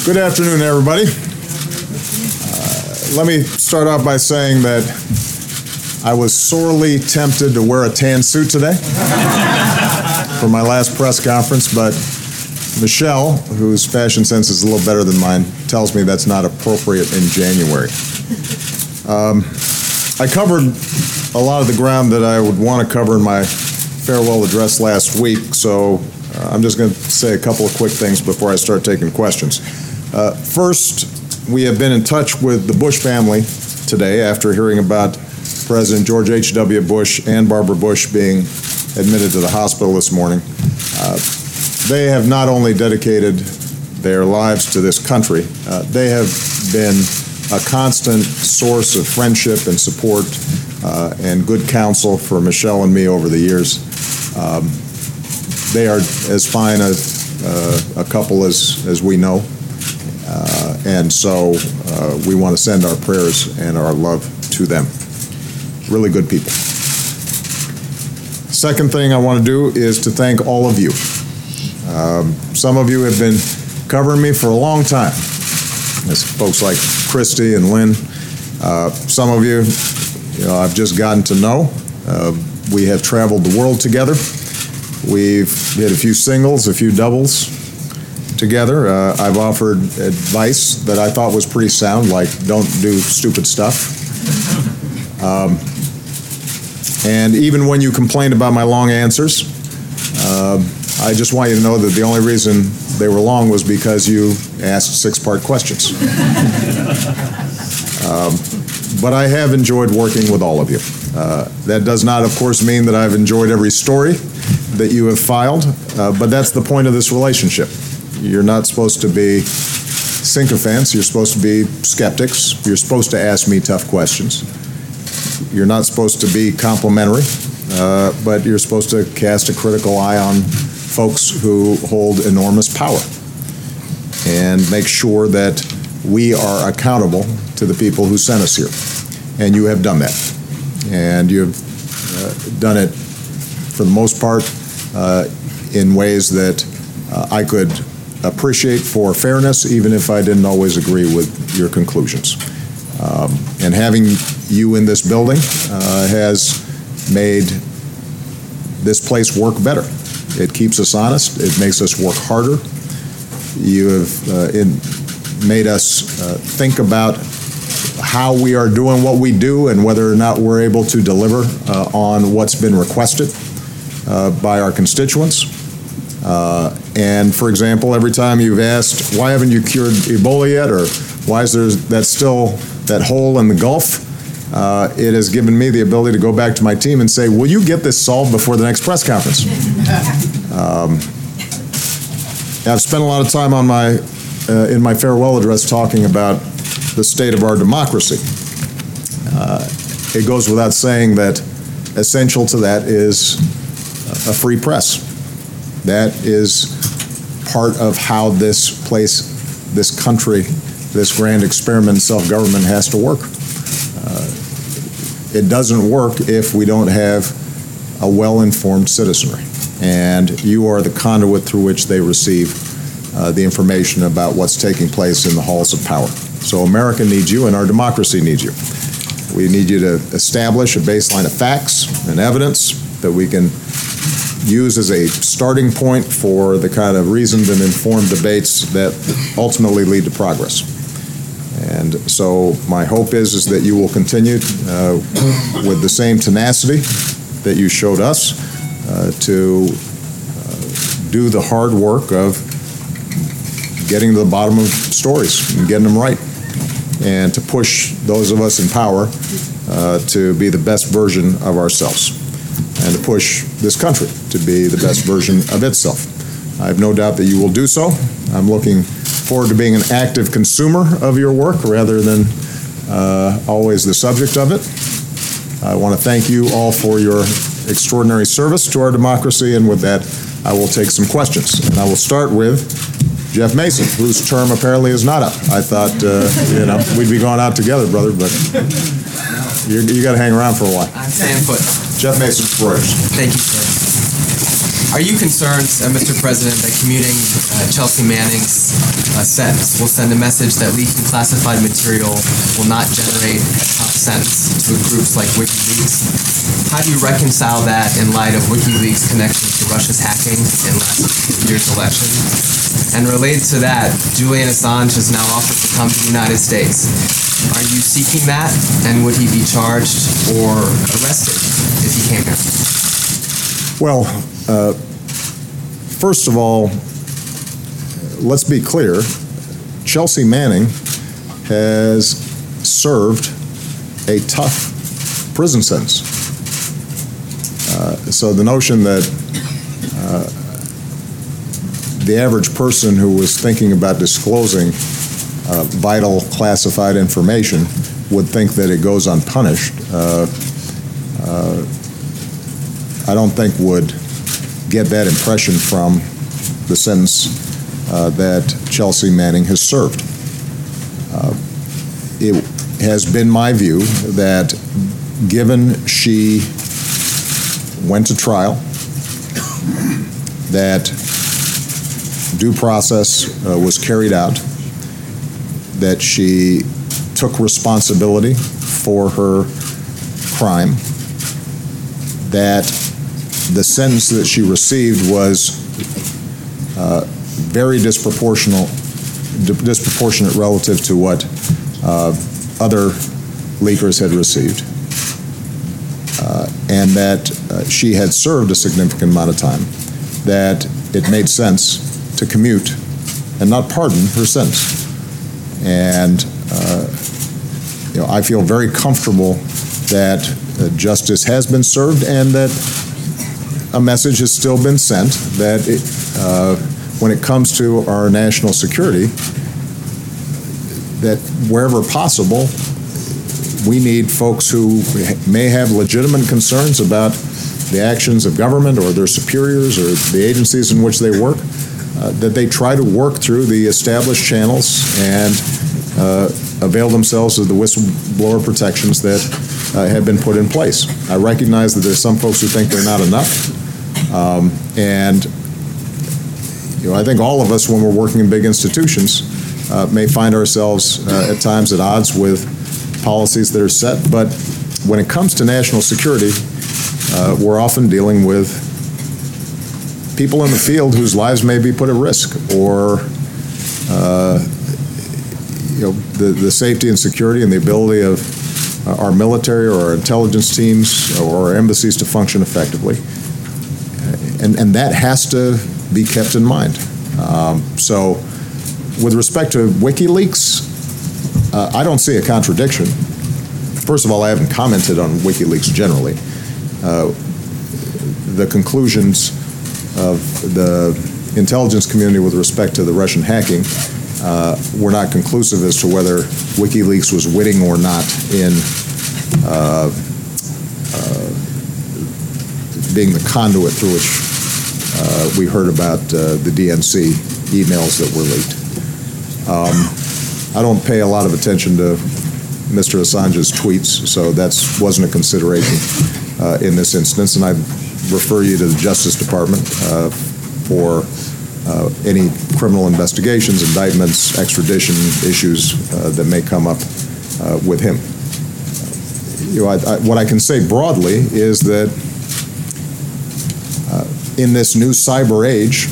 Good afternoon, everybody. Let me start off by saying that I was sorely tempted to wear a tan suit today for my last press conference, but Michelle, whose fashion sense is a little better than mine, tells me that's not appropriate in January. I covered a lot of the ground that I would want to cover in my farewell address last week, so I'm just going to say a couple of quick things before I start taking questions. First, we have been in touch with the Bush family today after hearing about President George H.W. Bush and Barbara Bush being admitted to the hospital this morning. They have not only dedicated their lives to this country, they have been a constant source of friendship and support and good counsel for Michelle and me over the years. They are as fine a couple as we know. And so we want to send our prayers and our love to them. Really good people. Second thing I want to do is to thank all of you. Some of you have been covering me for a long time. There's folks like Christy and Lynn. Some of you, I've just gotten to know. We have traveled the world together. We've hit a few singles, a few doubles together. I've offered advice that I thought was pretty sound, like don't do stupid stuff. And even when you complained about my long answers, I just want you to know that the only reason they were long was because you asked six-part questions. But I have enjoyed working with all of you. That does not, of course, mean that I've enjoyed every story that you have filed, but that's the point of this relationship. You're not supposed to be sycophants. You're supposed to be skeptics. You're supposed to ask me tough questions. You're not supposed to be complimentary, but you're supposed to cast a critical eye on folks who hold enormous power and make sure that we are accountable to the people who sent us here. And you have done that. And you've done it, for the most part, in ways that I could appreciate for fairness, even if I didn't always agree with your conclusions. And having you in this building has made this place work better. It keeps us honest. It makes us work harder. You have made us think about how we are doing what we do and whether or not we're able to deliver on what's been requested by our constituents. And for example, every time you've asked, why haven't you cured Ebola yet, or why is there still that hole in the Gulf, it has given me the ability to go back to my team and say, will you get this solved before the next press conference? I've spent a lot of time on in my farewell address talking about the state of our democracy. It goes without saying that essential to that is a free press. That is part of how this place, this country, this grand experiment in self-government has to work. It doesn't work if we don't have a well-informed citizenry. And you are the conduit through which they receive the information about what's taking place in the halls of power. So America needs you and our democracy needs you. We need you to establish a baseline of facts and evidence that we can use as a starting point for the kind of reasoned and informed debates that ultimately lead to progress. And so my hope is that you will continue with the same tenacity that you showed us to do the hard work of getting to the bottom of stories and getting them right, and to push those of us in power to be the best version of ourselves, and to push this country to be the best version of itself. I have no doubt that you will do so. I'm looking forward to being an active consumer of your work rather than always the subject of it. I want to thank you all for your extraordinary service to our democracy, and with that, I will take some questions. And I will start with Jeff Mason, whose term apparently is not up. I thought, we'd be going out together, brother, but you got to hang around for a while. I'm staying put. Jeff Mason, Reuters. Thank you, sir. Are you concerned, Mr. President, that commuting Chelsea Manning's sentence will send a message that leaking classified material will not generate a tough sentence to groups like WikiLeaks? How do you reconcile that in light of WikiLeaks' connection to Russia's hacking in last year's election? And related to that, Julian Assange has now offered to come to the United States. Are you seeking that, and would he be charged or arrested if he came here? Well, first of all, let's be clear. Chelsea Manning has served a tough prison sentence. So the notion that the average person who was thinking about disclosing vital classified information would think that it goes unpunished, I don't think would get that impression from the sentence that Chelsea Manning has served. It has been my view that given she went to trial, that due process was carried out, that she took responsibility for her crime, that the sentence that she received was very disproportionate relative to what other leakers had received, and that she had served a significant amount of time, that it made sense to commute and not pardon her sentence. And I feel very comfortable that justice has been served and that a message has still been sent that when it comes to our national security, that wherever possible, we need folks who may have legitimate concerns about the actions of government or their superiors or the agencies in which they work, that they try to work through the established channels and avail themselves of the whistleblower protections that have been put in place. I recognize that there's some folks who think they're not enough, and I think all of us, when we're working in big institutions, may find ourselves at times at odds with policies that are set, but when it comes to national security, we're often dealing with people in the field whose lives may be put at risk, or the safety and security and the ability of our military or our intelligence teams or our embassies to function effectively. And that has to be kept in mind. So with respect to WikiLeaks, I don't see a contradiction. First of all, I haven't commented on WikiLeaks generally. The conclusions of the intelligence community with respect to the Russian hacking were not conclusive as to whether WikiLeaks was witting or not in being the conduit through which we heard about the DNC emails that were leaked. I don't pay a lot of attention to Mr. Assange's tweets, so that wasn't a consideration in this instance, and I refer you to the Justice Department for any criminal investigations, indictments, extradition issues that may come up with him. What I can say broadly is that in this new cyber age,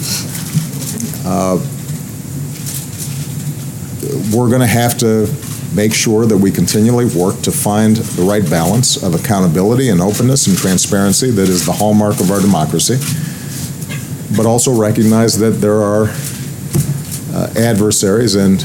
we're going to have to make sure that we continually work to find the right balance of accountability and openness and transparency that is the hallmark of our democracy, but also recognize that there are adversaries and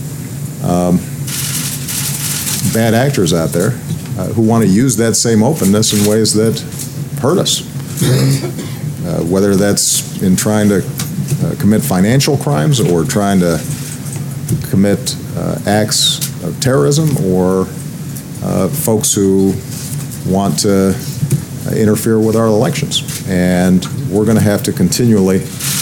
bad actors out there who want to use that same openness in ways that hurt us, whether that's in trying to commit financial crimes or trying to commit acts of terrorism, or folks who want to interfere with our elections. And we're going to have to continually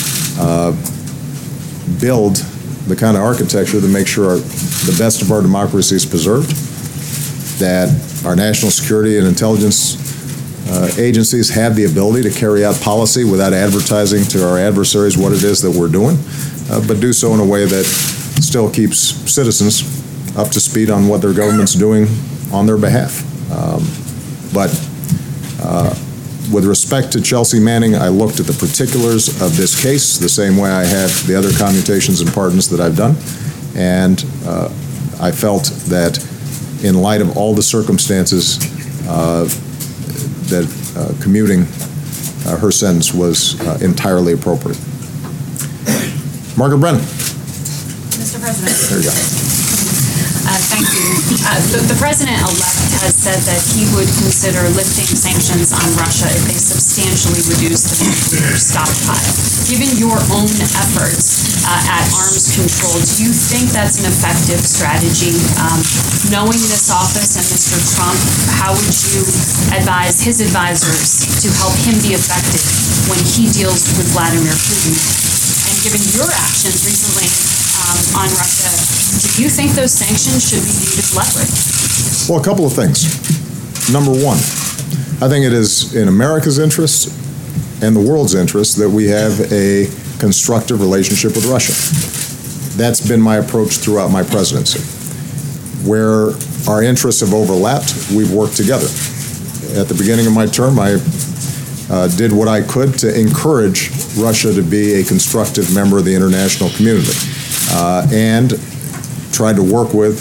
build the kind of architecture that makes sure the best of our democracy is preserved, that our national security and intelligence agencies have the ability to carry out policy without advertising to our adversaries what it is that we're doing, but do so in a way that still keeps citizens up to speed on what their government's doing on their behalf. But with respect to Chelsea Manning, I looked at the particulars of this case the same way I have the other commutations and pardons that I've done, and I felt that in light of all the circumstances that commuting her sentence was entirely appropriate. Margaret Brennan. Mr. President. There you go. Thank you. The President-elect has said that he would consider lifting sanctions on Russia if they substantially reduce the nuclear stockpile. Given your own efforts at arms control, do you think that's an effective strategy? Knowing this office and Mr. Trump, how would you advise his advisors to help him be effective when he deals with Vladimir Putin? And given your actions recently on Russia, do you think those sanctions should be viewed as leverage? Well, a couple of things. Number one, I think it is in America's interest and the world's interest that we have a constructive relationship with Russia. That's been my approach throughout my presidency. Where our interests have overlapped, we've worked together. At the beginning of my term, I did what I could to encourage Russia to be a constructive member of the international community, and tried to work with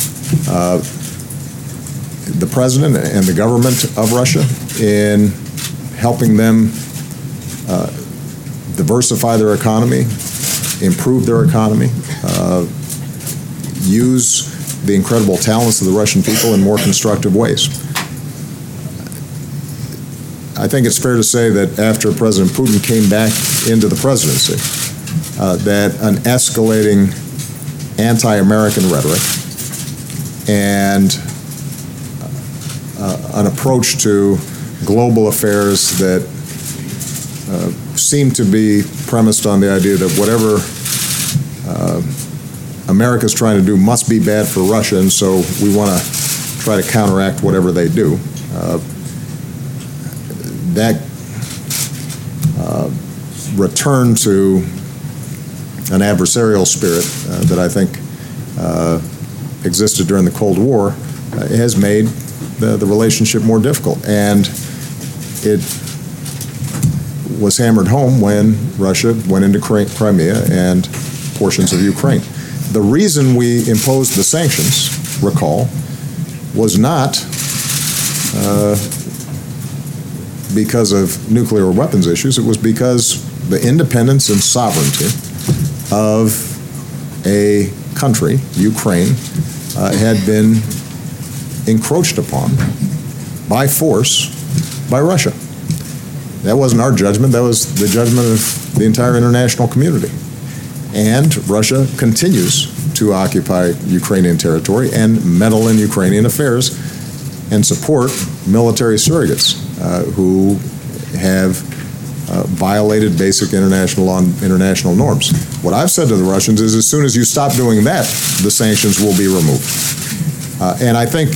the president and the government of Russia in helping them diversify their economy, improve their economy, use the incredible talents of the Russian people in more constructive ways. I think it's fair to say that after President Putin came back into the presidency, that an escalating anti-American rhetoric and an approach to global affairs that seemed to be premised on the idea that whatever America's trying to do must be bad for Russia, and so we want to try to counteract whatever they do. That return to an adversarial spirit that I think existed during the Cold War has made the relationship more difficult. And it was hammered home when Russia went into Crimea and portions of Ukraine. The reason we imposed the sanctions, recall, was not because of nuclear weapons issues. It was because the independence and sovereignty of a country, Ukraine, had been encroached upon by force by Russia. That wasn't our judgment. That was the judgment of the entire international community. And Russia continues to occupy Ukrainian territory and meddle in Ukrainian affairs and support military surrogates who have violated basic international norms. What I've said to the Russians is, as soon as you stop doing that, the sanctions will be removed. And I think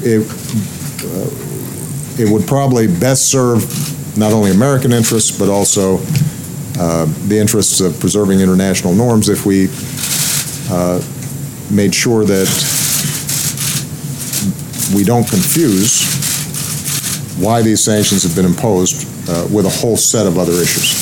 it would probably best serve not only American interests, but also the interests of preserving international norms if we made sure that we don't confuse why these sanctions have been imposed with a whole set of other issues.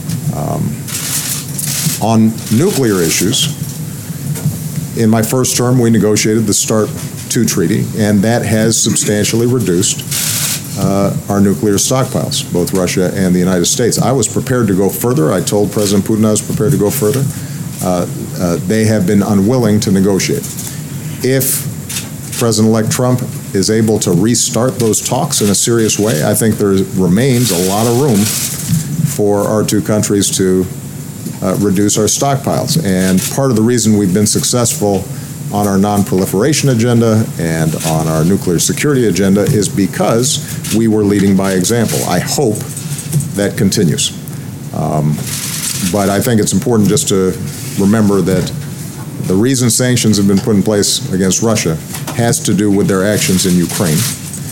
On nuclear issues, in my first term, we negotiated the START II treaty, and that has substantially reduced our nuclear stockpiles, both Russia and the United States. I was prepared to go further. I told President Putin I was prepared to go further. They have been unwilling to negotiate. If President-elect Trump is able to restart those talks in a serious way, I think there remains a lot of room for our two countries to reduce our stockpiles. And part of the reason we've been successful on our non-proliferation agenda and on our nuclear security agenda is because we were leading by example. I hope that continues. But I think it's important just to remember that the reason sanctions have been put in place against Russia has to do with their actions in Ukraine.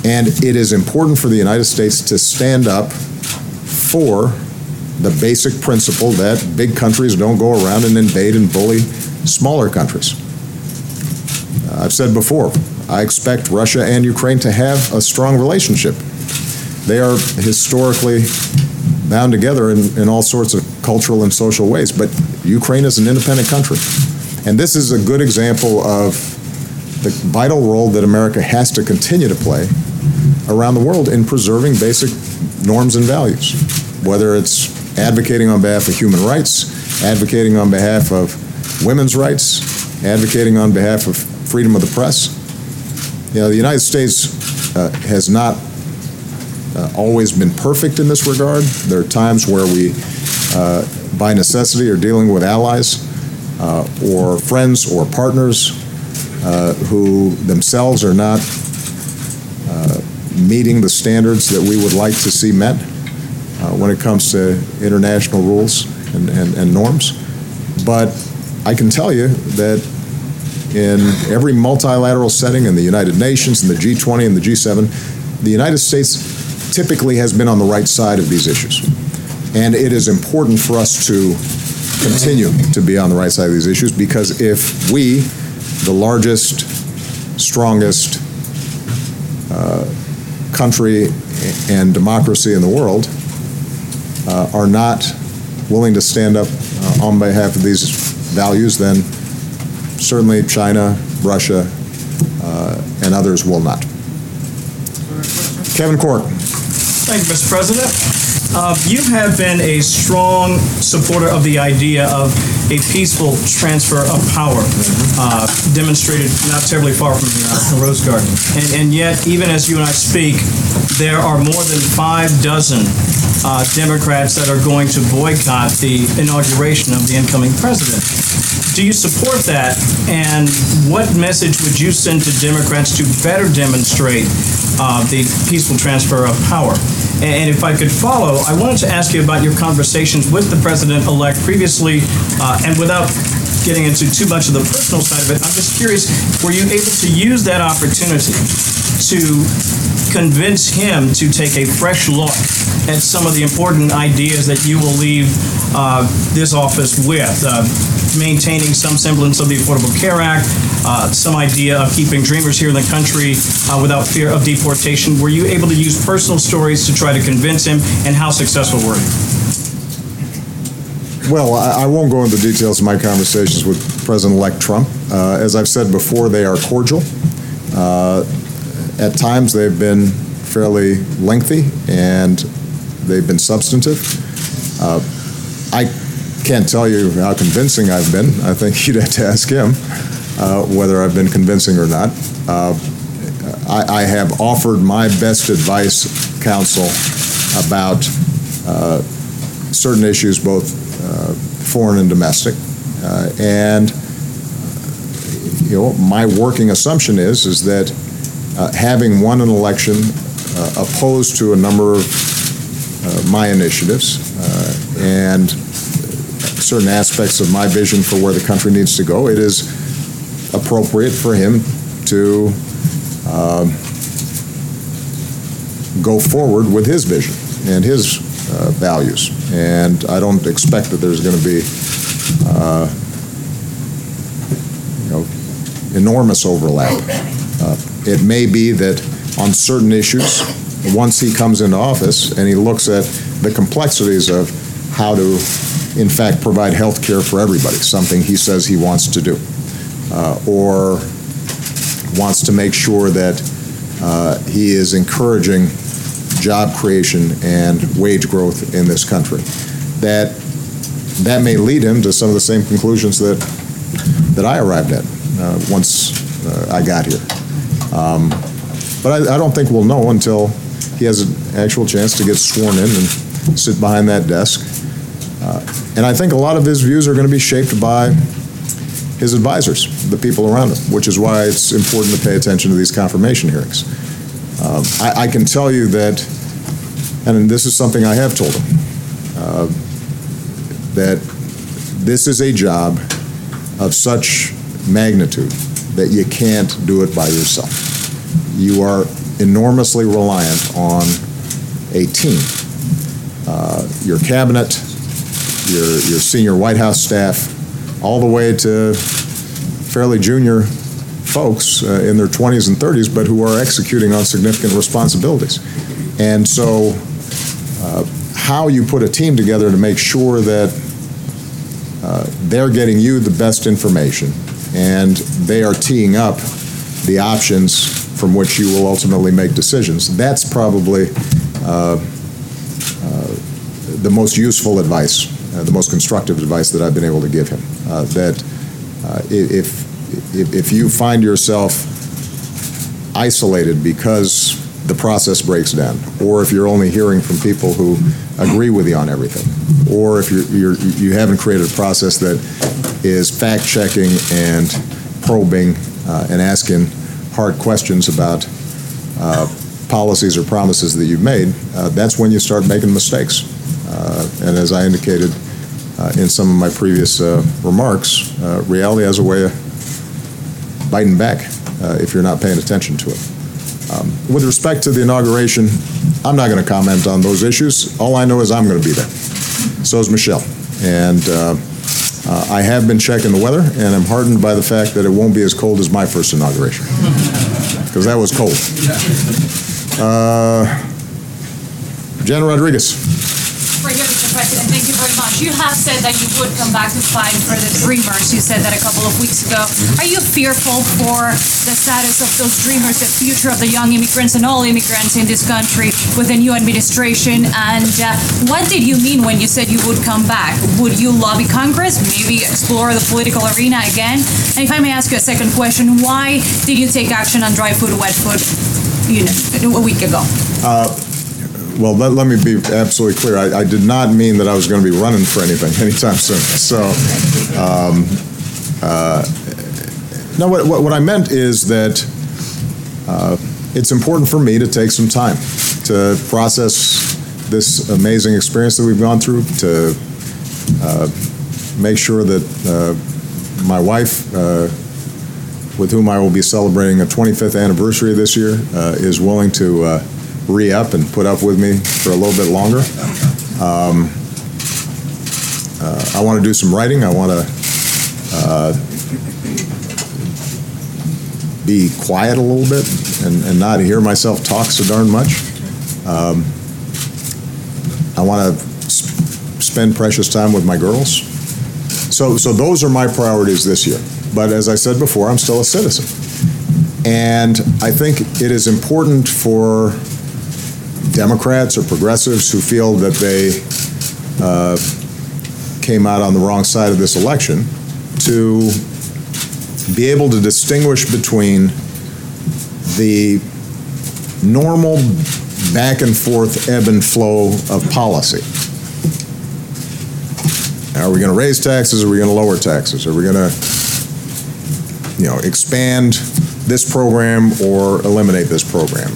And it is important for the United States to stand up for the basic principle that big countries don't go around and invade and bully smaller countries. I've said before, I expect Russia and Ukraine to have a strong relationship. They are historically bound together in all sorts of cultural and social ways, but Ukraine is an independent country. And this is a good example of the vital role that America has to continue to play around the world in preserving basic norms and values, whether it's advocating on behalf of human rights, advocating on behalf of women's rights, advocating on behalf of freedom of the press. You know, the United States has not always been perfect in this regard. There are times where we, by necessity, are dealing with allies or friends or partners who themselves are not meeting the standards that we would like to see met when it comes to international rules and norms. But I can tell you that in every multilateral setting, in the United Nations, in the G20 and the G7, the United States typically has been on the right side of these issues. And it is important for us to continue to be on the right side of these issues, because if we, the largest, strongest country and democracy in the world, are not willing to stand up on behalf of these values, then certainly China, Russia, and others will not. Kevin Corke. Thank you, Mr. President. You have been a strong supporter of the idea of a peaceful transfer of power, demonstrated not terribly far from here in Rose Garden. And yet, even as you and I speak, there are more than 6 Democrats that are going to boycott the inauguration of the incoming president. Do you support that? And what message would you send to Democrats to better demonstrate the peaceful transfer of power? And if I could follow, I wanted to ask you about your conversations with the president-elect previously, and without getting into too much of the personal side of it, I'm just curious, were you able to use that opportunity to convince him to take a fresh look at some of the important ideas that you will leave this office with? Maintaining some semblance of the Affordable Care Act, some idea of keeping dreamers here in the country without fear of deportation. Were you able to use personal stories to try to convince him, and how successful were you? Well, I won't go into details of my conversations with President-elect Trump. As I've said before, they are cordial. At times, they've been fairly lengthy, and they've been substantive. I can't tell you how convincing I've been. I think you'd have to ask him whether I've been convincing or not. I have offered my best advice, counsel, about certain issues, both foreign and domestic. And my working assumption is that having won an election opposed to a number of my initiatives and certain aspects of my vision for where the country needs to go, it is appropriate for him to go forward with his vision and his values. And I don't expect that there's going to be enormous overlap. It may be that on certain issues, once he comes into office and he looks at the complexities of how to, in fact, provide health care for everybody, something he says he wants to do, or wants to make sure that he is encouraging job creation and wage growth in this country, that may lead him to some of the same conclusions that I arrived at once I got here. But I don't think we'll know until he has an actual chance to get sworn in and sit behind that desk. And I think a lot of his views are going to be shaped by his advisors, the people around him, which is why it's important to pay attention to these confirmation hearings. I can tell you that, and this is something I have told him, that this is a job of such magnitude that you can't do it by yourself. you are enormously reliant on a team. Your cabinet, your senior White House staff, all the way to fairly junior folks in their 20s and 30s, but who are executing on significant responsibilities. And so how you put a team together to make sure that they're getting you the best information and they are teeing up the options from which you will ultimately make decisions, that's probably the most useful advice, the most constructive advice that I've been able to give him. That if you find yourself isolated because the process breaks down, or if you're only hearing from people who agree with you on everything, or if you haven't created a process that is fact-checking and probing and asking hard questions about policies or promises that you've made, that's when you start making mistakes. And as I indicated in some of my previous remarks, reality has a way of biting back if you're not paying attention to it. With respect to the inauguration, I'm not going to comment on those issues. All I know is I'm going to be there. So is Michelle. And I have been checking the weather, and I'm heartened by the fact that it won't be as cold as my first inauguration, because that was cold. Janet Rodriguez. Right here, Mr. President, thank you very much. You have said that you would come back to fight for the Dreamers. You said that a couple of weeks ago. Are you fearful for the status of those Dreamers, the future of the young immigrants and all immigrants in this country with the new administration? And what did you mean when you said you would come back? Would you lobby Congress, maybe explore the political arena again? And if I may ask you a second question, why did you take action on dry food, wet food, a week ago? Well, let me be absolutely clear. I did not mean that I was going to be running for anything anytime soon. So, no, what I meant is that it's important for me to take some time to process this amazing experience that we've gone through, to make sure that my wife, with whom I will be celebrating a 25th anniversary this year, is willing to re-up and put up with me for a little bit longer. I want to do some writing. I want to be quiet a little bit and not hear myself talk so darn much. I want to spend precious time with my girls. So those are my priorities this year. But as I said before, I'm still a citizen. And I think it is important for Democrats or progressives who feel that they came out on the wrong side of this election to be able to distinguish between the normal back and forth ebb and flow of policy. Are we going to raise taxes? Are we going to lower taxes? Are we going to, expand this program or eliminate this program?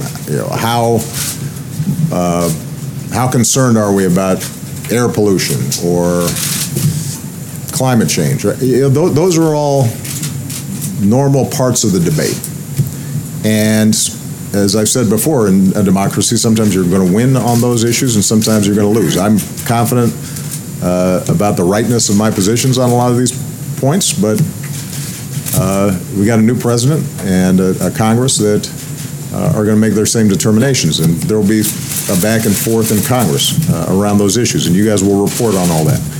How concerned are we about air pollution or climate change? Those are all normal parts of the debate. And as I've said before, in a democracy, sometimes you're going to win on those issues and sometimes you're going to lose. I'm confident about the rightness of my positions on a lot of these points, but we got a new president and a Congress that are going to make their same determinations, and there will be a back and forth in Congress around those issues, and you guys will report on all that.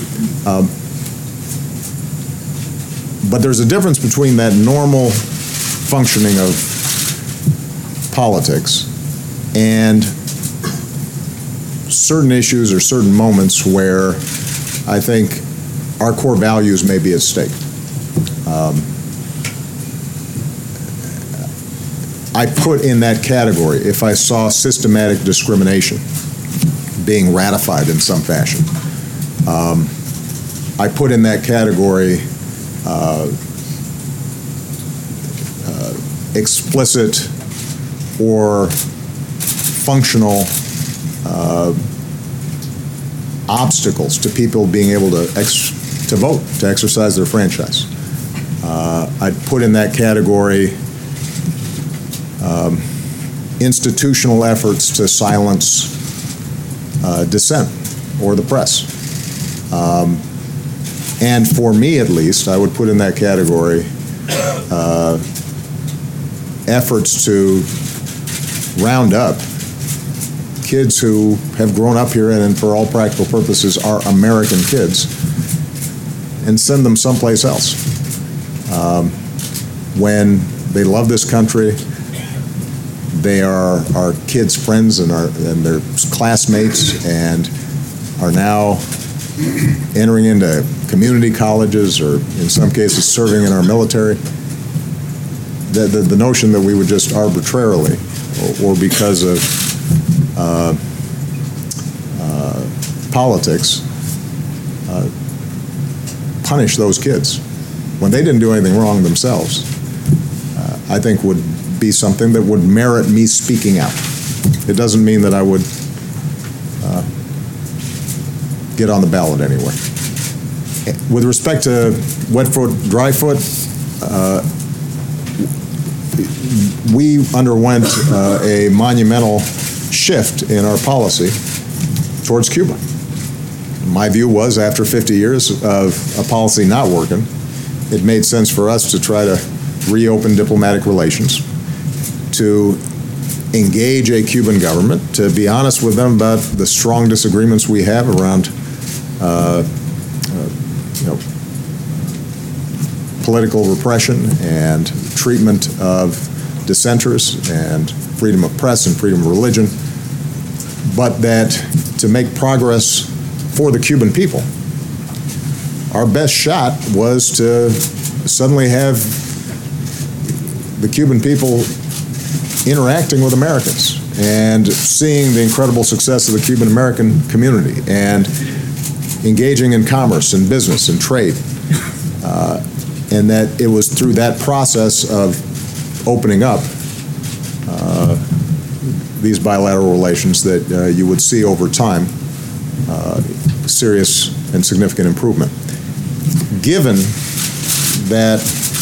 But there's a difference between that normal functioning of politics and certain issues or certain moments where I think our core values may be at stake. I put in that category if I saw systematic discrimination being ratified in some fashion. I put in that category explicit or functional obstacles to people being able to vote, to exercise their franchise. I'd put in that category institutional efforts to silence dissent or the press. And for me, at least, I would put in that category efforts to round up kids who have grown up here and for all practical purposes are American kids and send them someplace else. When they love this country, they are our kids' friends and their classmates, and are now entering into community colleges or in some cases serving in our military. The notion that we would just arbitrarily or because of politics punish those kids when they didn't do anything wrong themselves, I think would be something that would merit me speaking out. It doesn't mean that I would get on the ballot anyway. With respect to wet foot, dry foot, we underwent a monumental shift in our policy towards Cuba. My view was, after 50 years of a policy not working, it made sense for us to try to reopen diplomatic relations, to engage a Cuban government, to be honest with them about the strong disagreements we have around political repression and treatment of dissenters and freedom of press and freedom of religion, but that to make progress for the Cuban people, our best shot was to suddenly have the Cuban people interacting with Americans and seeing the incredible success of the Cuban American community and engaging in commerce and business and trade. And that it was through that process of opening up these bilateral relations that you would see over time serious and significant improvement. Given that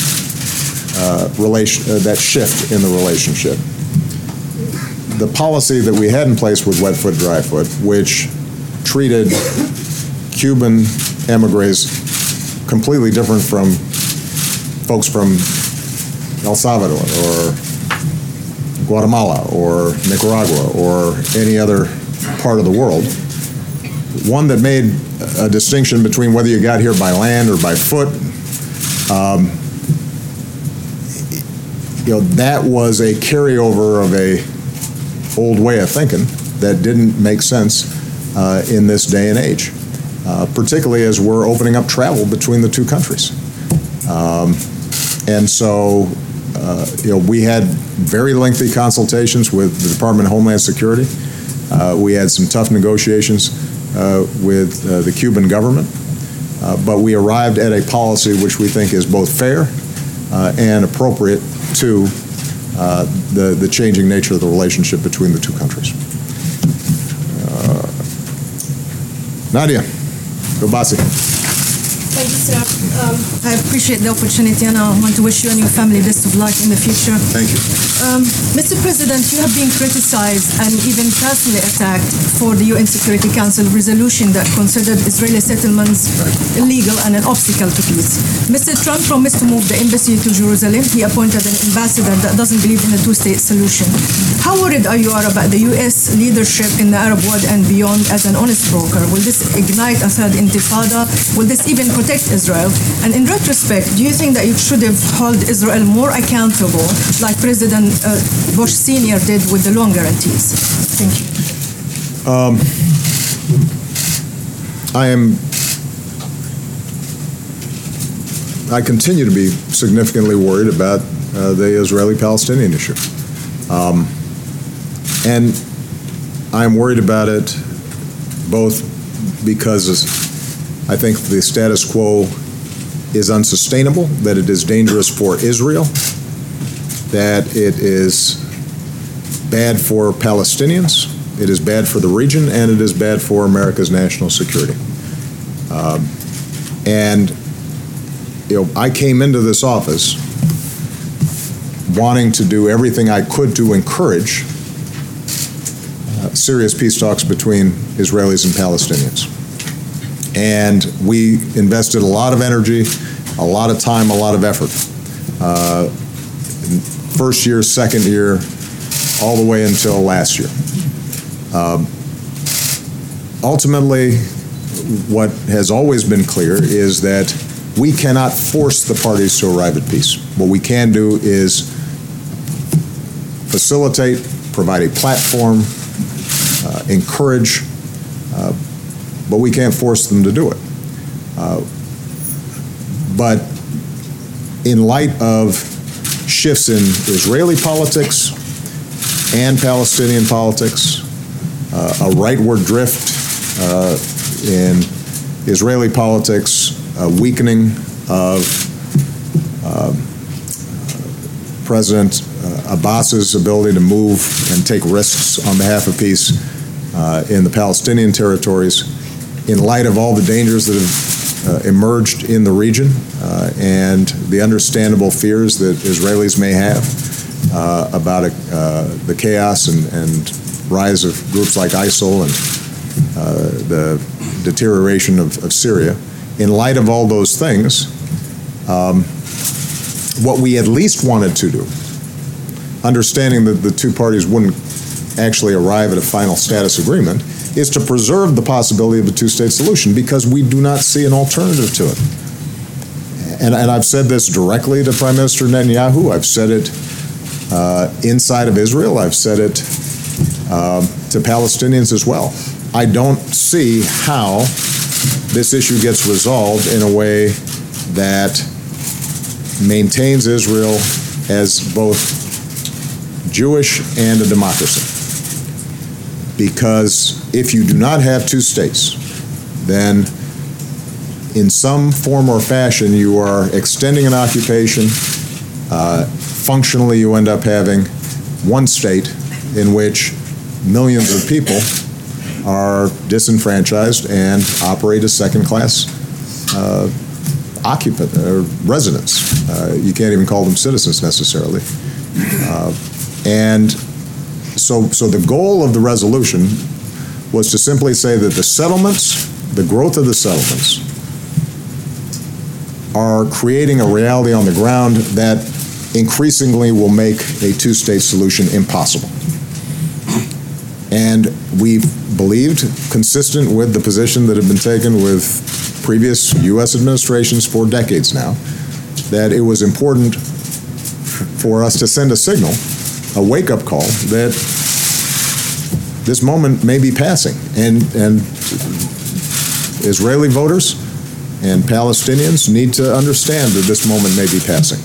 that shift in the relationship, the policy that we had in place with wet foot, dry foot, which treated Cuban emigres completely different from folks from El Salvador or Guatemala or Nicaragua or any other part of the world, one that made a distinction between whether you got here by land or by foot, that was a carryover of a old way of thinking that didn't make sense in this day and age, particularly as we're opening up travel between the two countries. And so, we had very lengthy consultations with the Department of Homeland Security. We had some tough negotiations with the Cuban government, but we arrived at a policy which we think is both fair and appropriate to the changing nature of the relationship between the two countries. Nadia Gobasi. Thank you, sir. I appreciate the opportunity, and I want to wish you and your family best of luck in the future. Thank you. Mr. President, you have been criticized and even personally attacked for the UN Security Council resolution that considered Israeli settlements illegal and an obstacle to peace. Mr. Trump promised to move the embassy to Jerusalem. He appointed an ambassador that doesn't believe in a two-state solution. How worried are you about the U.S. leadership in the Arab world and beyond as an honest broker? Will this ignite a third intifada? Will this even protect Israel? And in retrospect, do you think that you should have held Israel more accountable, like President Bush Sr. did with the loan guarantees? Thank you. I continue to be significantly worried about the Israeli-Palestinian issue. And I'm worried about it both because I think the status quo is unsustainable, that it is dangerous for Israel, that it is bad for Palestinians, it is bad for the region, and it is bad for America's national security. I came into this office wanting to do everything I could to encourage serious peace talks between Israelis and Palestinians. And we invested a lot of energy, a lot of time, a lot of effort. First year, second year, all the way until last year. Ultimately, what has always been clear is that we cannot force the parties to arrive at peace. What we can do is facilitate, provide a platform, encourage, but we can't force them to do it. But in light of shifts in Israeli politics and Palestinian politics, a rightward drift in Israeli politics, a weakening of President Abbas's ability to move and take risks on behalf of peace in the Palestinian territories, in light of all the dangers that have emerged in the region and the understandable fears that Israelis may have about the chaos and rise of groups like ISIL and the deterioration of Syria. In light of all those things, what we at least wanted to do, understanding that the two parties wouldn't actually arrive at a final status agreement, is to preserve the possibility of a two-state solution, because we do not see an alternative to it. And I've said this directly to Prime Minister Netanyahu. I've said it inside of Israel. I've said it to Palestinians as well. I don't see how this issue gets resolved in a way that maintains Israel as both Jewish and a democracy. Because if you do not have two states, then in some form or fashion you are extending an occupation. Functionally, you end up having one state in which millions of people are disenfranchised and operate as second-class occupant or residents. You can't even call them citizens necessarily. And so the goal of the resolution was to simply say that the settlements, the growth of the settlements, are creating a reality on the ground that increasingly will make a two-state solution impossible. And we believed, consistent with the position that had been taken with previous U.S. administrations for decades now, that it was important for us to send a signal, a wake-up call, that this moment may be passing. And Israeli voters and Palestinians need to understand that this moment may be passing.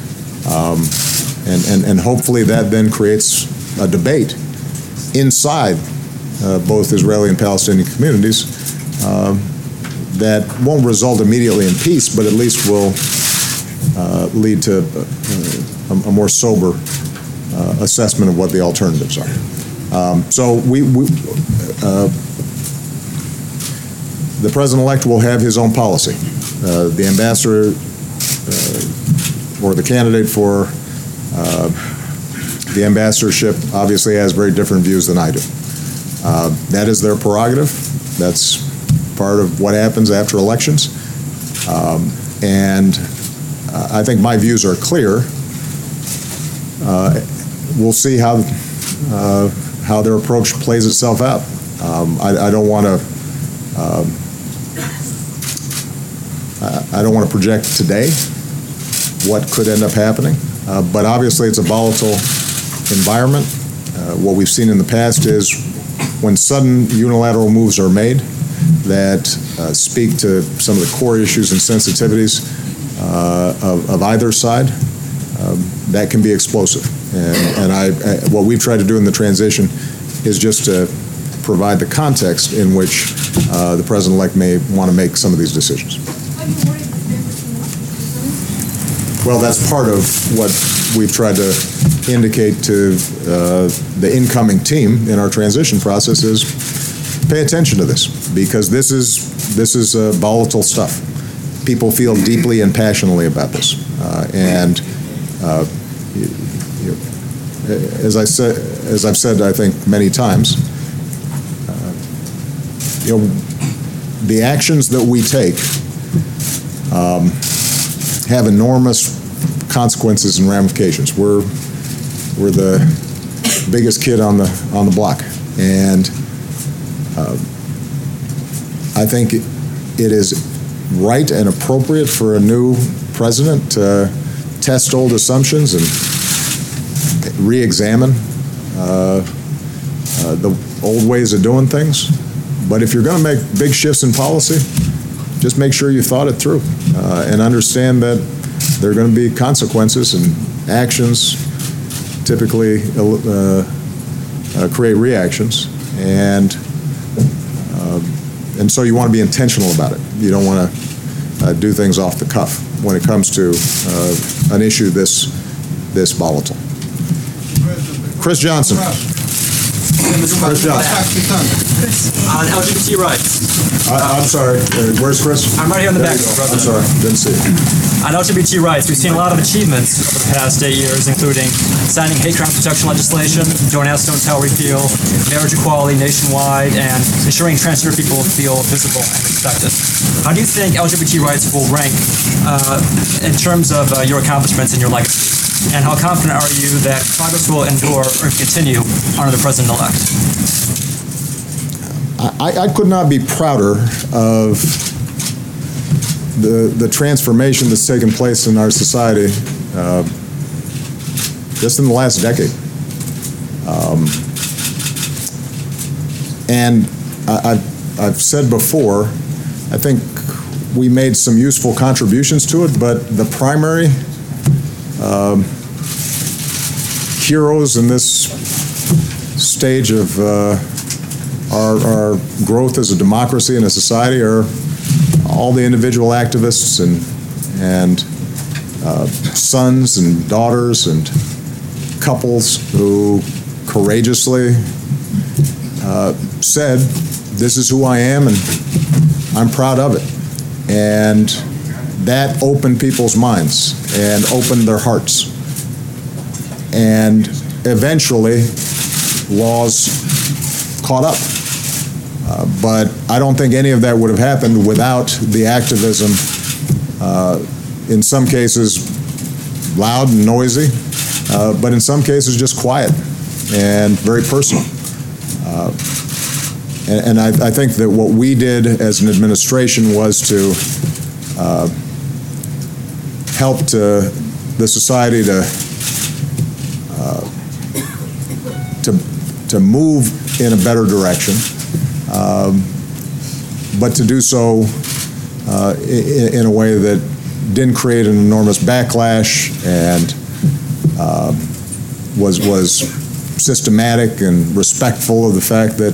And hopefully that then creates a debate inside both Israeli and Palestinian communities that won't result immediately in peace, but at least will lead to a more sober assessment of what the alternatives are. So the president-elect will have his own policy. The ambassador or the candidate for the ambassadorship obviously has very different views than I do. That is their prerogative. That's part of what happens after elections. And I think my views are clear. We'll see how their approach plays itself out. I don't want to project today what could end up happening, but obviously it's a volatile environment. What we've seen in the past is when sudden unilateral moves are made that speak to some of the core issues and sensitivities of either side, that can be explosive. And what we've tried to do in the transition is just to provide the context in which the president-elect may want to make some of these decisions. Well, that's part of what we've tried to indicate to the incoming team in our transition process is pay attention to this, because this is volatile stuff. People feel deeply and passionately about this, and as I've said, I think many times, the actions that we take have enormous consequences and ramifications. We're the biggest kid on the block, and I think it is right and appropriate for a new president to test old assumptions and re-examine the old ways of doing things. But if you're going to make big shifts in policy, just make sure you thought it through and understand that there are going to be consequences, and actions typically create reactions, and so you want to be intentional about it. You don't want to do things off the cuff when it comes to an issue this volatile. Chris Johnson. Chris Johnson. On LGBT rights. I'm sorry. Where's Chris? I'm right here in the back. I'm sorry. Didn't see it. On LGBT rights, we've seen a lot of achievements over the past 8 years, including signing hate crime protection legislation, Don't Ask, Don't Tell repeal, marriage equality nationwide, and ensuring transgender people feel visible and respected. How do you think LGBT rights will rank in terms of your accomplishments and your legacy? And how confident are you that progress will endure or continue under the president-elect? I could not be prouder of the transformation that's taken place in our society just in the last decade. And I've said before, I think we made some useful contributions to it, but the primary heroes in this stage of our growth as a democracy and a society are all the individual activists and sons and daughters and couples who courageously said, "This is who I am, and I'm proud of it." And that opened people's minds and opened their hearts. And eventually, laws caught up. But I don't think any of that would have happened without the activism, in some cases loud and noisy, but in some cases just quiet and very personal. And I think that what we did as an administration was to help the society to move in a better direction, but to do so in a way that didn't create an enormous backlash and was systematic and respectful of the fact that,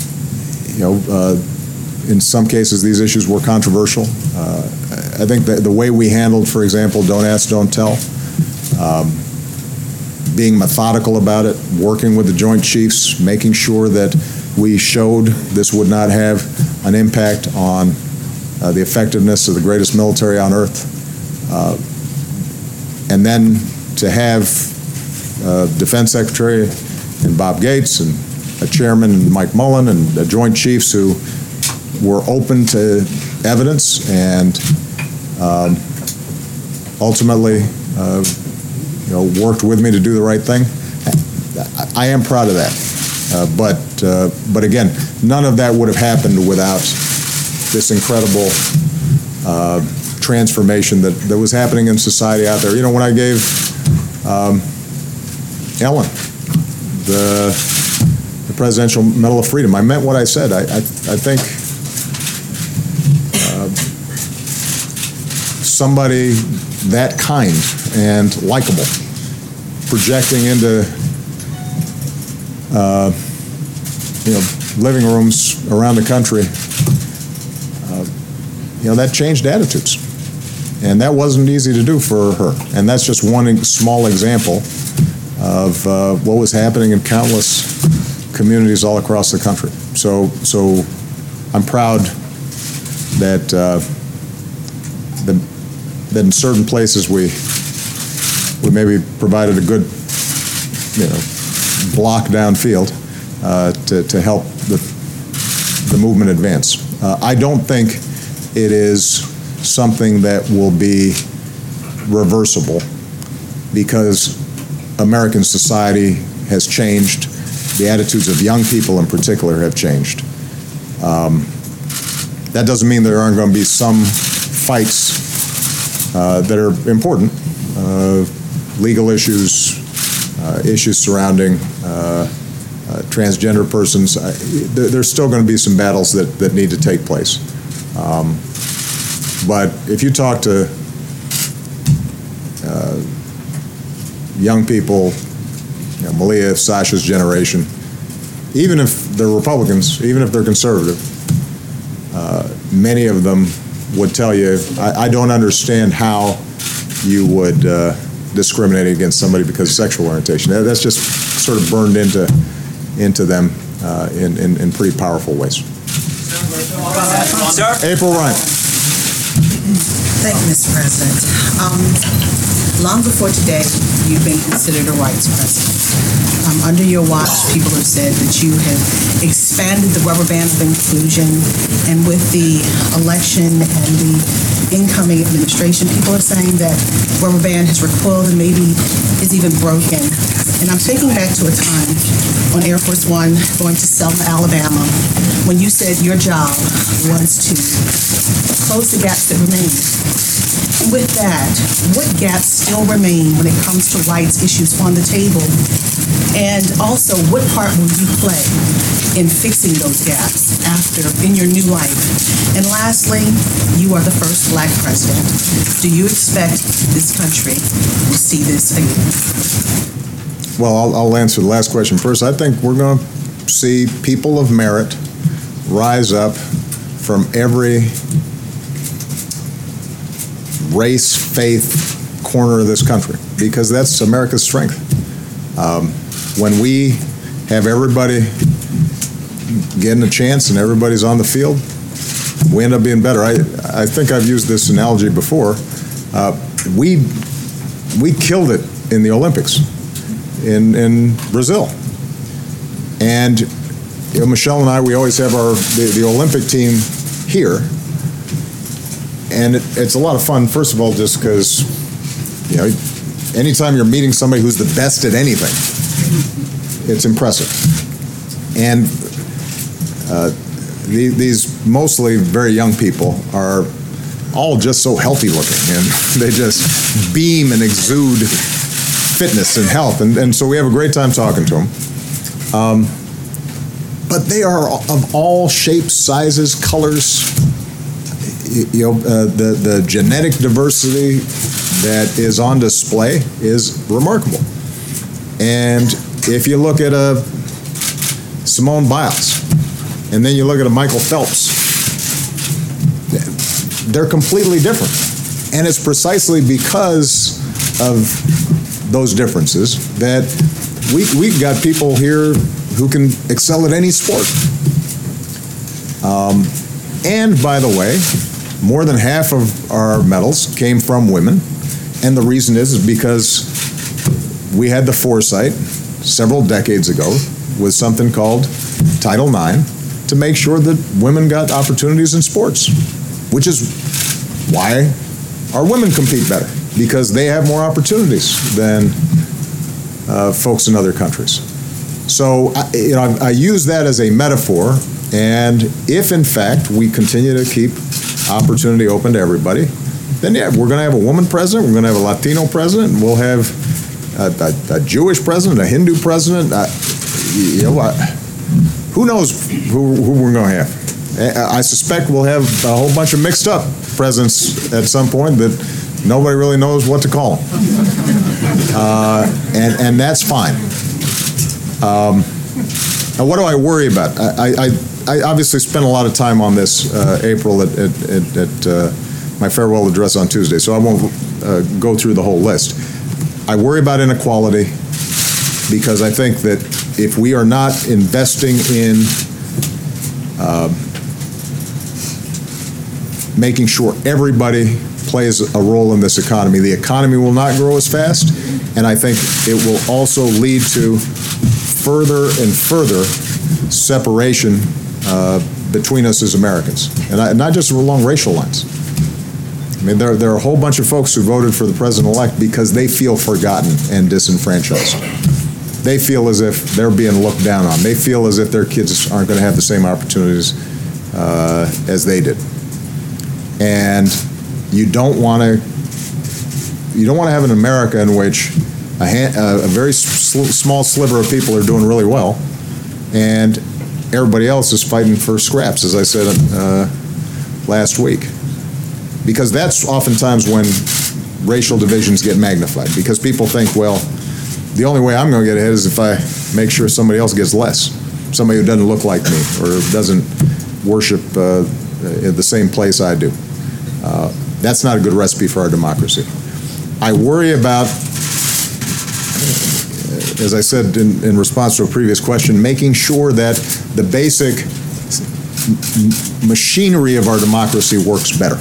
in some cases these issues were controversial. I think that the way we handled, for example, Don't Ask, Don't Tell, being methodical about it, working with the Joint Chiefs, making sure that we showed this would not have an impact on the effectiveness of the greatest military on earth. And then to have Defense Secretary and Bob Gates and a Chairman Mike Mullen and the Joint Chiefs who were open to evidence and ultimately worked with me to do the right thing. I am proud of that. But again, none of that would have happened without this incredible transformation that was happening in society out there. When I gave Ellen the Presidential Medal of Freedom, I meant what I said. I think somebody that kind and likable projecting into living rooms around the country, that changed attitudes. And that wasn't easy to do for her. And that's just one small example of what was happening in countless communities all across the country. So I'm proud that that in certain places we we maybe provided a good, block downfield to help the movement advance. I don't think it is something that will be reversible because American society has changed. The attitudes of young people in particular have changed. That doesn't mean there aren't going to be some fights that are important. Legal issues, issues surrounding transgender persons. There's still going to be some battles that need to take place. But if you talk to young people, Malia, Sasha's generation, even if they're Republicans, even if they're conservative, many of them would tell you, I don't understand how you would discriminate against somebody because of sexual orientation. That's just sort of burned into them in pretty powerful ways. April Ryan. Thank you, Mr. President. Long before today, you've been considered a rights president. Under your watch, people have said that you have expanded the rubber band of inclusion, and with the election and the incoming administration, people are saying that rubber band has recoiled and maybe is even broken. And I'm thinking back to a time on Air Force One going to Selma, Alabama, when you said your job was to close the gaps that remain. With that, what gaps still remain when it comes to rights issues on the table? And also, what part will you play in fixing those gaps in your new life? And lastly, you are the first Black president. Do you expect this country will see this again? Well, I'll answer the last question first. I think we're going to see people of merit rise up from every race, faith, corner of this country, because that's America's strength. When we have everybody getting a chance and everybody's on the field, we end up being better. I think I've used this analogy before. We killed it in the Olympics in Brazil. And Michelle and I, we always have the Olympic team here. And it's a lot of fun, first of all, just because, anytime you're meeting somebody who's the best at anything, it's impressive. And these mostly very young people are all just so healthy looking, and they just beam and exude fitness and health. And so we have a great time talking to them. But they are of all shapes, sizes, colors. The genetic diversity that is on display is remarkable. And if you look at a Simone Biles, and then you look at a Michael Phelps, they're completely different. And it's precisely because of those differences that we've got people here who can excel at any sport. And by the way, more than half of our medals came from women. And the reason is because we had the foresight several decades ago with something called Title IX to make sure that women got opportunities in sports, which is why our women compete better, because they have more opportunities than folks in other countries. So I use that as a metaphor, and if in fact we continue to keep opportunity open to everybody, then yeah, we're going to have a woman president, we're going to have a Latino president, and we'll have a Jewish president, a Hindu president. Who knows who we're going to have? I suspect we'll have a whole bunch of mixed up presidents at some point that nobody really knows what to call them. And that's fine. Now, what do I worry about? I obviously spent a lot of time on this, April, at my farewell address on Tuesday, so I won't go through the whole list. I worry about inequality because I think that if we are not investing in making sure everybody plays a role in this economy. The economy will not grow as fast, and I think it will also lead to further and further separation between us as Americans, and not just along racial lines. I mean, there are a whole bunch of folks who voted for the president-elect because they feel forgotten and disenfranchised. They feel as if they're being looked down on. They feel as if their kids aren't going to have the same opportunities as they did. And you don't want to have an America in which a very small sliver of people are doing really well, and everybody else is fighting for scraps, as I said last week. Because that's oftentimes when racial divisions get magnified, because people think, well, the only way I'm going to get ahead is if I make sure somebody else gets less, somebody who doesn't look like me or doesn't worship in the same place I do. That's not a good recipe for our democracy. I worry about, as I said in response to a previous question, making sure that the basic machinery of our democracy works better.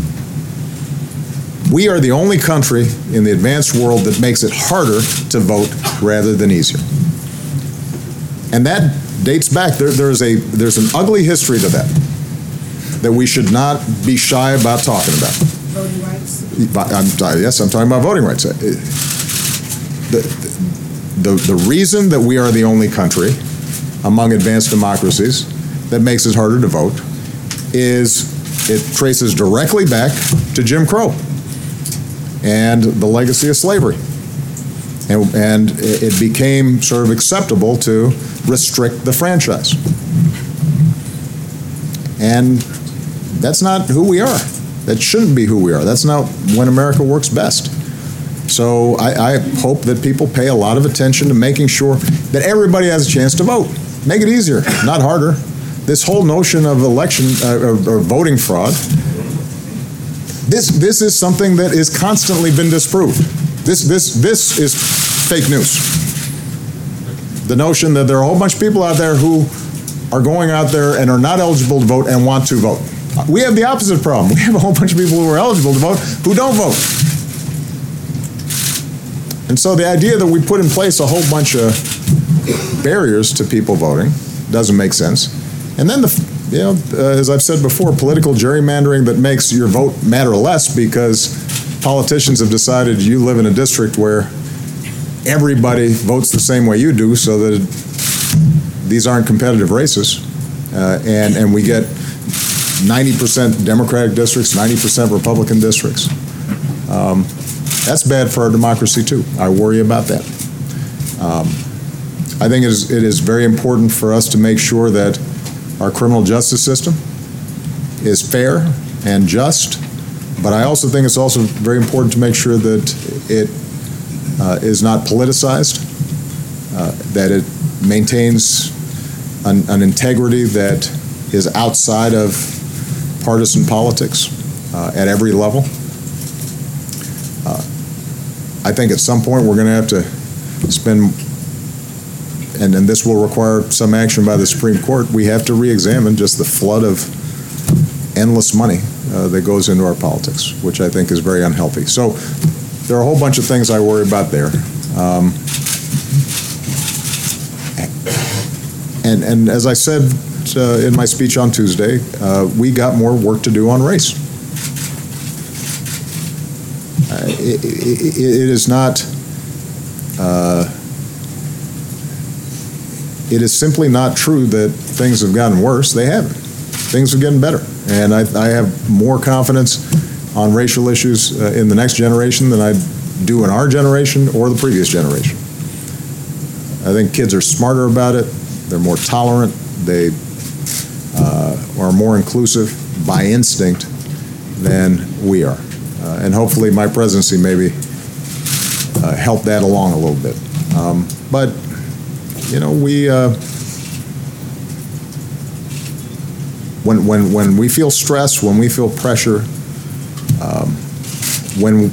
We are the only country in the advanced world that makes it harder to vote rather than easier. And that dates back. There's an ugly history to that we should not be shy about talking about. Voting rights? Yes, I'm talking about voting rights. The reason that we are the only country among advanced democracies that makes it harder to vote is it traces directly back to Jim Crow and the legacy of slavery. And it became sort of acceptable to restrict the franchise. And that's not who we are. That shouldn't be who we are. That's not when America works best. So I hope that people pay a lot of attention to making sure that everybody has a chance to vote. Make it easier, not harder. This whole notion of election or voting fraud, this is something that is constantly been disproved. This is fake news. The notion that there are a whole bunch of people out there who are going out there and are not eligible to vote and want to vote. We have the opposite problem. We have a whole bunch of people who are eligible to vote who don't vote. And so the idea that we put in place a whole bunch of barriers to people voting doesn't make sense. And then, as I've said before, political gerrymandering that makes your vote matter less because politicians have decided you live in a district where everybody votes the same way you do, so that these aren't competitive races. And we get 90% Democratic districts, 90% Republican districts. That's bad for our democracy, too. I worry about that. I think it is very important for us to make sure that our criminal justice system is fair and just, but I also think it's also very important to make sure that it is not politicized, that it maintains an integrity that is outside of partisan politics at every level. I think at some point we're going to have to spend, and this will require some action by the Supreme Court, we have to re-examine just the flood of endless money that goes into our politics, which I think is very unhealthy. So there are a whole bunch of things I worry about there. And as I said in my speech on Tuesday, we got more work to do on race. It is not, it is simply not true that things have gotten worse. They haven't. Things are getting better. And I have more confidence on racial issues in the next generation than I do in our generation or the previous generation. I think kids are smarter about it. They're more tolerant. They are more inclusive by instinct than we are. And hopefully my presidency maybe help that along a little bit. But, we, when we feel stress, when we feel pressure, when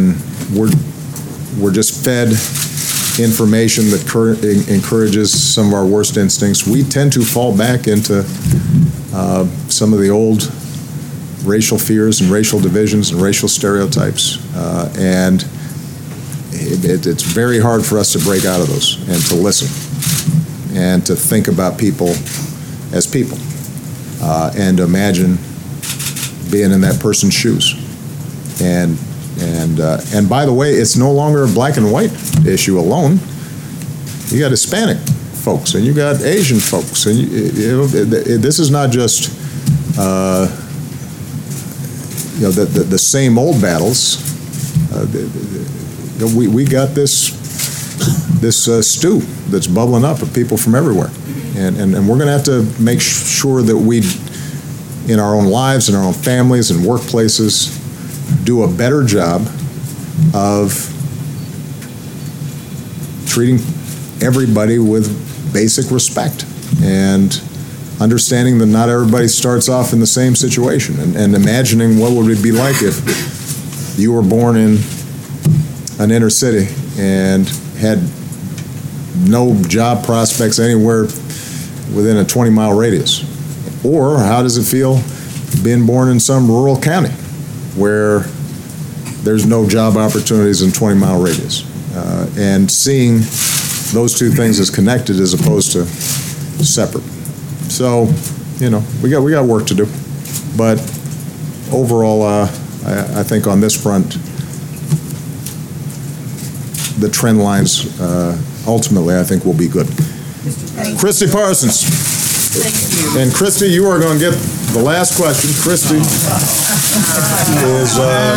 we're just fed information that encourages some of our worst instincts, we tend to fall back into some of the old racial fears and racial divisions and racial stereotypes. And it's very hard for us to break out of those and to listen and to think about people as people and to imagine being in that person's shoes. And by the way, it's no longer a black and white issue alone. You got Hispanic folks and you got Asian folks, and this is not just the same old battles. We got this stew that's bubbling up of people from everywhere, and we're going to have to make sure that we, in our own lives, in our own families and workplaces, do a better job of treating everybody with basic respect and understanding that not everybody starts off in the same situation, and imagining what would it be like if you were born in an inner city and had no job prospects anywhere within a 20-mile radius. Or how does it feel being born in some rural county where there's no job opportunities in 20-mile radius? And seeing those two things as connected as opposed to separate. So, we got work to do. But overall, I think on this front, the trend lines ultimately, I think, will be good. Christy Parsons. Thank you. And Christy, you are going to get the last question. Christy is,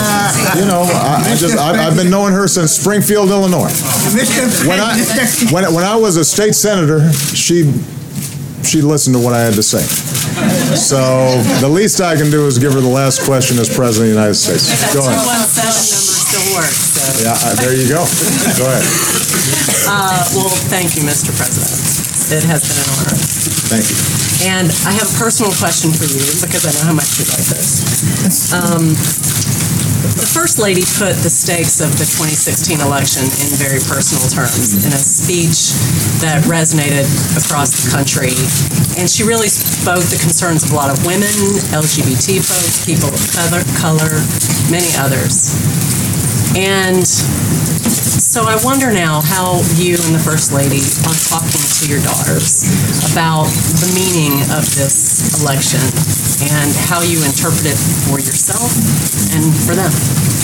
I've been knowing her since Springfield, Illinois. When I was a state senator, she listened to what I had to say. So the least I can do is give her the last question as President of the United States. Go ahead. 217 number still works. So. Yeah, there you go. Go ahead. Well, thank you, Mr. President. It has been an honor. Thank you. And I have a personal question for you because I know how much you like this. The First Lady put the stakes of the 2016 election in very personal terms in a speech that resonated across the country. And she really spoke the concerns of a lot of women, LGBT folks, people of color, many others. And so I wonder now how you and the First Lady are talking to your daughters about the meaning of this election and how you interpret it for yourself and for them.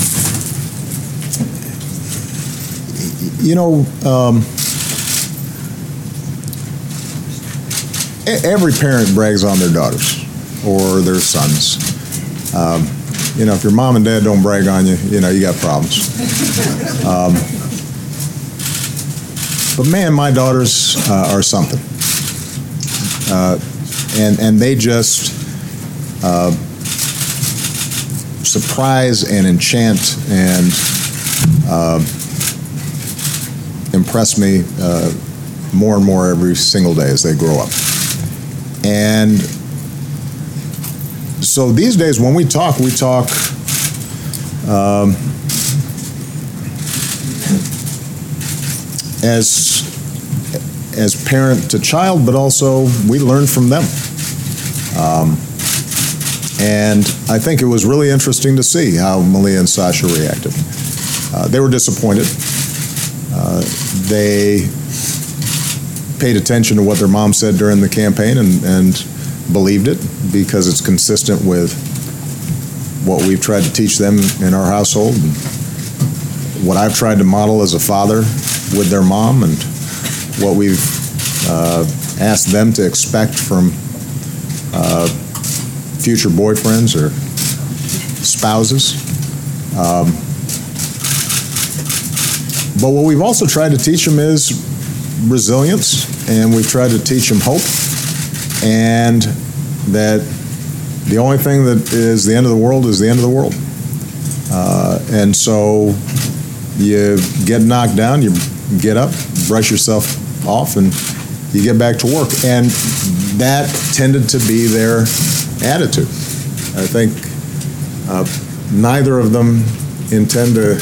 Every parent brags on their daughters or their sons. If your mom and dad don't brag on you, you got problems. But man, my daughters are something. And they just surprise and enchant and impress me more and more every single day as they grow up. And so these days when we talk as parent to child, but also we learn from them. And I think it was really interesting to see how Malia and Sasha reacted. They were disappointed. They paid attention to what their mom said during the campaign and believed it because it's consistent with what we've tried to teach them in our household and what I've tried to model as a father with their mom and what we've asked them to expect from future boyfriends or spouses. But what we've also tried to teach them is resilience, and we've tried to teach them hope, and that the only thing that is the end of the world is the end of the world. And so you get knocked down, you get up, brush yourself off, and you get back to work. And that tended to be their attitude. I think neither of them intend to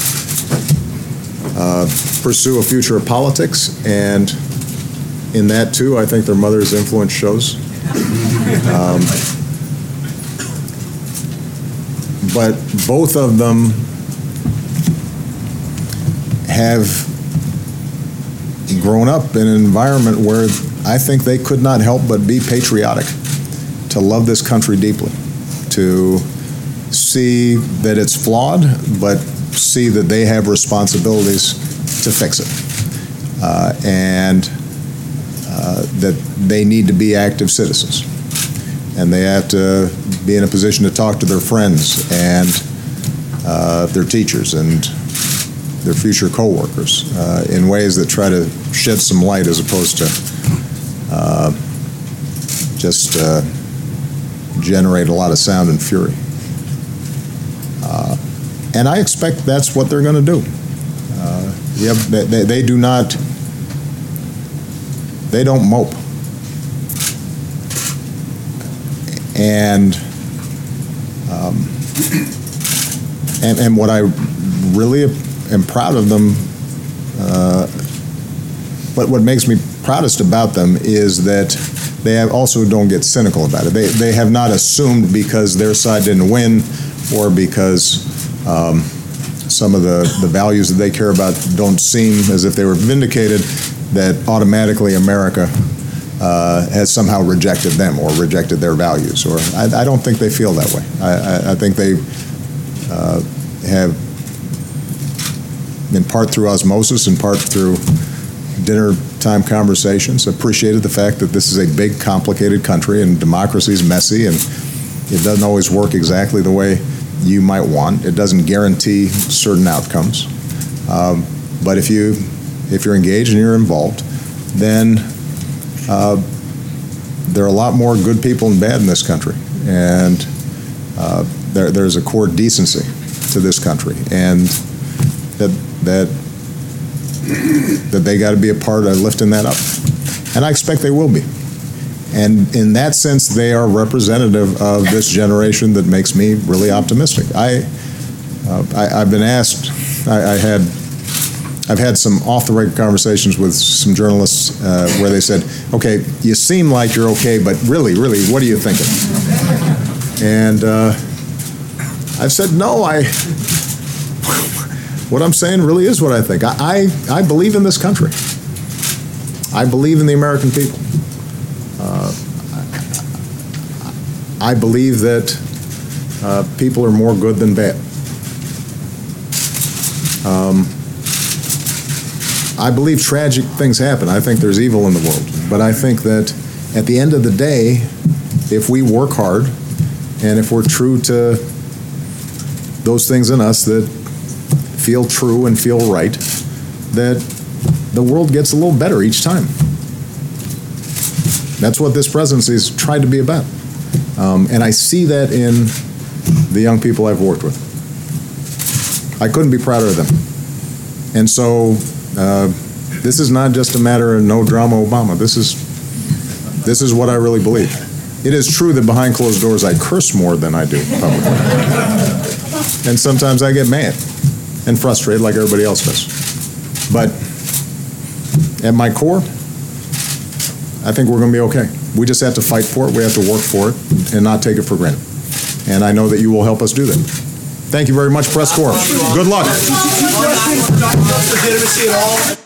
pursue a future of politics, and in that too, I think their mother's influence shows. but both of them have grown up in an environment where I think they could not help but be patriotic, to love this country deeply, to see that it's flawed, but see that they have responsibilities to fix it, and that they need to be active citizens, and they have to be in a position to talk to their friends and their teachers and their future coworkers in ways that try to shed some light as opposed to just generate a lot of sound and fury. And I expect that's what they're going to do. They do not, they don't mope. And what I really am proud of them, but what makes me proudest about them is that they also don't get cynical about it. They have not assumed because their side didn't win or because some of the values that they care about don't seem as if they were vindicated, that automatically America has somehow rejected them or rejected their values. Or I don't think they feel that way. I think they have, in part through osmosis, in part through dinner time conversations, appreciated the fact that this is a big, complicated country and democracy is messy and it doesn't always work exactly the way you might want. It doesn't guarantee certain outcomes. But if you're engaged and you're involved, then there are a lot more good people than bad in this country. And there's a core decency to this country. And that they got to be a part of lifting that up. And I expect they will be. And in that sense, they are representative of this generation that makes me really optimistic. I've been asked, I've had some off-the-record conversations with some journalists where they said, okay, you seem like you're okay, but really, what are you thinking? And I've said, no, what I'm saying really is what I think. I believe in this country. I believe in the American people. I believe that people are more good than bad. I believe tragic things happen. I think there's evil in the world. But I think that at the end of the day, if we work hard and if we're true to those things in us that feel true and feel right, that the world gets a little better each time. That's what this presidency has tried to be about. And I see that in the young people I've worked with. I couldn't be prouder of them. And so this is not just a matter of no drama Obama. This is what I really believe. It is true that behind closed doors I curse more than I do publicly. And sometimes I get mad and frustrated like everybody else does. But at my core, I think we're going to be okay. We just have to fight for it. We have to work for it and not take it for granted. And I know that you will help us do that. Thank you very much, press corps. Good luck.